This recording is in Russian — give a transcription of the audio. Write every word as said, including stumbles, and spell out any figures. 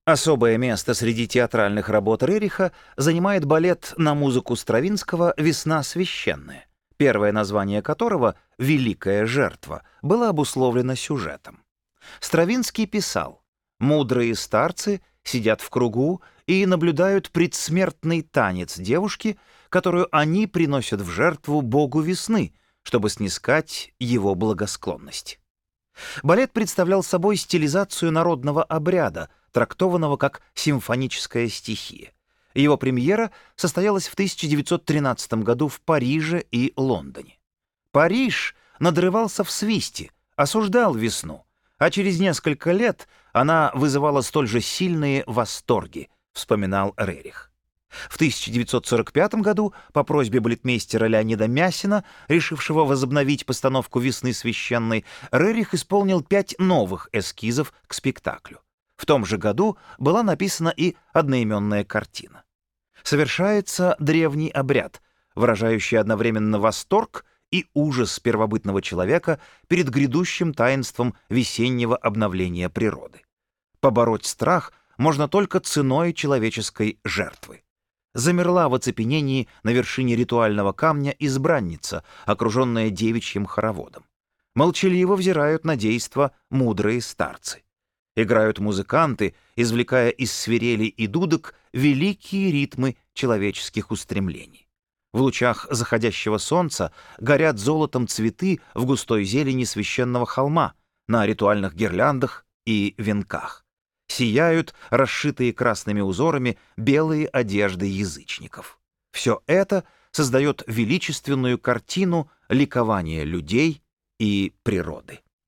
Особое место среди театральных работ Рериха занимает балет на музыку Стравинского «Весна священная», первое название которого «Великая жертва» было обусловлено сюжетом. Стравинский писал: «Мудрые старцы сидят в кругу и наблюдают предсмертный танец девушки, которую они приносят в жертву богу весны, чтобы снискать его благосклонность». Балет представлял собой стилизацию народного обряда, трактованного как симфоническая стихия. Его премьера состоялась в тысяча девятьсот тринадцатом году в Париже и Лондоне. Париж надрывался в свисте, осуждал весну, а через несколько лет она вызывала столь же сильные восторги, вспоминал Рерих. В тысяча девятьсот сорок пятом году по просьбе балетмейстера Леонида Мясина, решившего возобновить постановку «Весны священной», Рерих исполнил пять новых эскизов к спектаклю. В том же году была написана и одноименная картина. Совершается древний обряд, выражающий одновременно восторг и ужас первобытного человека перед грядущим таинством весеннего обновления природы. Побороть страх можно только ценой человеческой жертвы. Замерла в оцепенении на вершине ритуального камня избранница, окруженная девичьим хороводом. Молчаливо взирают на действо мудрые старцы. Играют музыканты, извлекая из свирелей и дудок великие ритмы человеческих устремлений. В лучах заходящего солнца горят золотом цветы в густой зелени священного холма, на ритуальных гирляндах и венках. Сияют расшитые красными узорами белые одежды язычников. Все это создает величественную картину ликования людей и природы.